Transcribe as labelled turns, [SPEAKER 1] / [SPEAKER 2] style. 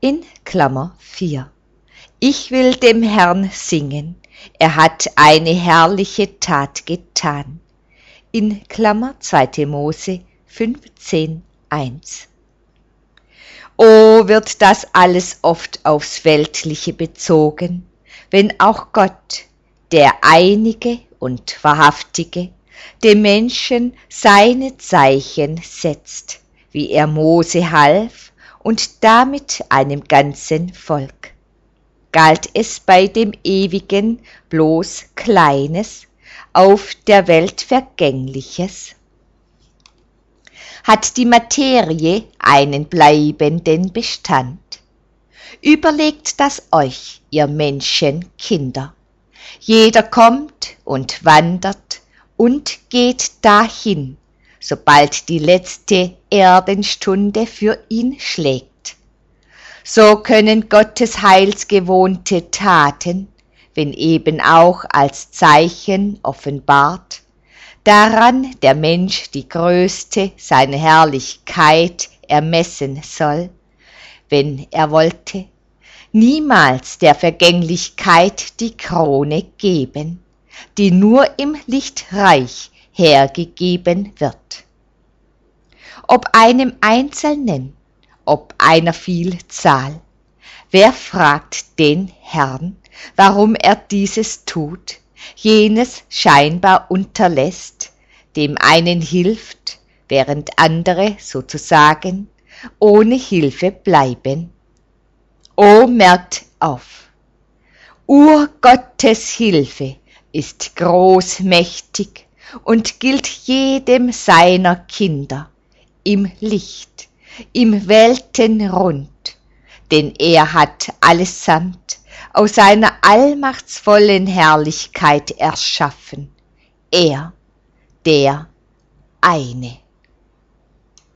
[SPEAKER 1] in Klammer 4. Ich will dem Herrn singen, er hat eine herrliche Tat getan. In Klammer 2. Mose 15,1. Oh, wird das alles oft aufs Weltliche bezogen, wenn auch Gott, der Einige und Wahrhaftige, dem Menschen seine Zeichen setzt, wie er Mose half und damit einem ganzen Volk. Galt es bei dem Ewigen bloß Kleines, auf der Welt Vergängliches? Hat die Materie einen bleibenden Bestand? Überlegt das euch, ihr Menschenkinder. Jeder kommt und wandert und geht dahin, sobald die letzte Erdenstunde für ihn schlägt. So können Gottes heilsgewohnte Taten, wenn eben auch als Zeichen offenbart, daran der Mensch die größte seiner Herrlichkeit ermessen soll, wenn er wollte, niemals der Vergänglichkeit die Krone geben, die nur im Lichtreich hergegeben wird. Ob einem Einzelnen, ob einer Vielzahl, wer fragt den Herrn, warum er dieses tut, jenes scheinbar unterlässt, dem einen hilft, während andere sozusagen ohne Hilfe bleiben? O, merkt auf! Urgottes Hilfe ist großmächtig und gilt jedem seiner Kinder im Licht, im Weltenrund, denn er hat allesamt aus seiner allmachtsvollen Herrlichkeit erschaffen, er, der eine.